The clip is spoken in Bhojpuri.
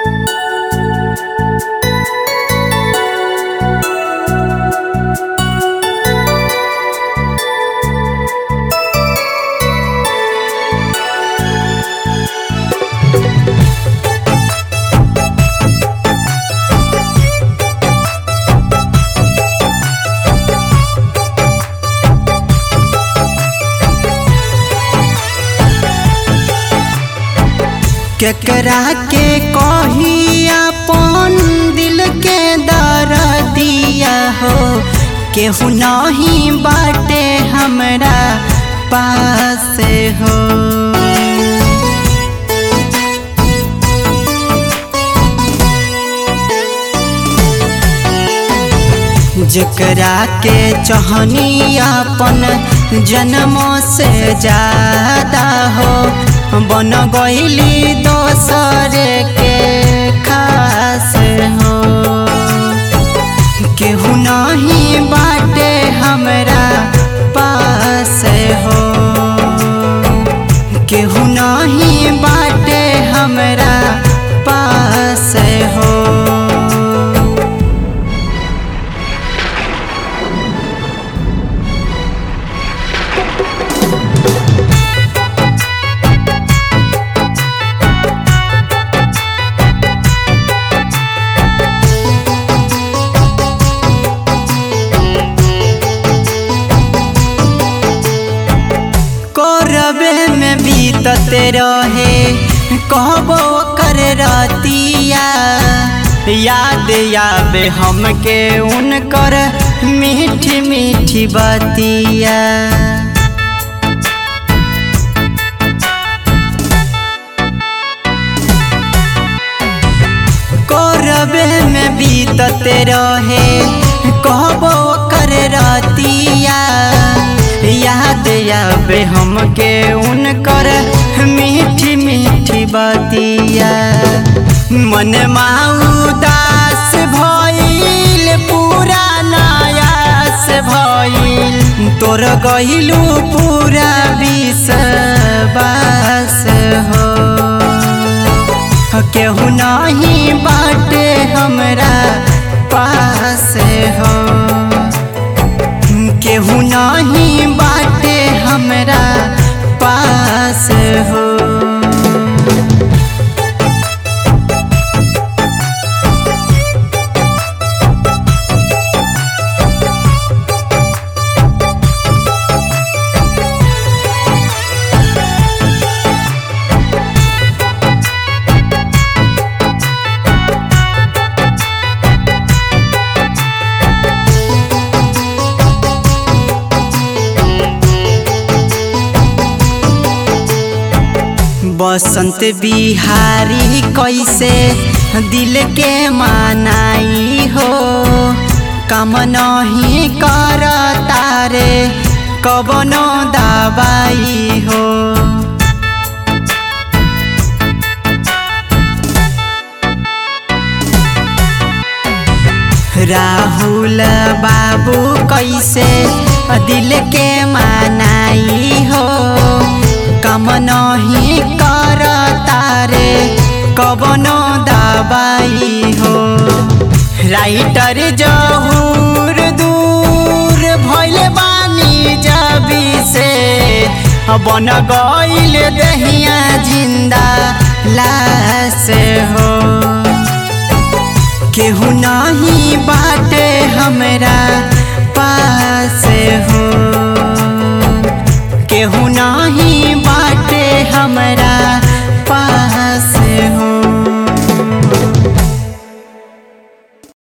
केकरा के कही अपन दिल के दर्दिया हो, केहू नहीं बाटे हमरा पास हो। जेकरा के चाहनी अपन जन्मों से ज्यादा हो, बन गईली दोसर के खास हो। केहू नहीं बाटे हमरा पास हो, केहू नहीं बाटे हमरा पास हो। करबे में बीतते रहे कहबो कर रतिया, याद आवे हमके उनकर मीठी मीठी बतिया। करबे में बीतते रहे कहबो कर रतिया, याद आवे हमके उनकर मीठी मीठी बतिया। मन उदास भइल पूरा नायास भइल, तोर गइलू पूरा विश्वास हो। केहू नहीं बाटे हमरा पास हो, केहू नहीं बाटे हमरा पास हो। बसंत बिहारी कैसे दिल के मनाई हो, काम नहीं करता रे कवनो दवाई हो। राहुल बाबू कैसे दिल के मनाई हो, काम नहीं करता रे कवनो दवाई हो। राइटर जहूर दूर भइल बानी जबी से, बन गइल दहिया जिंदा लाश हो।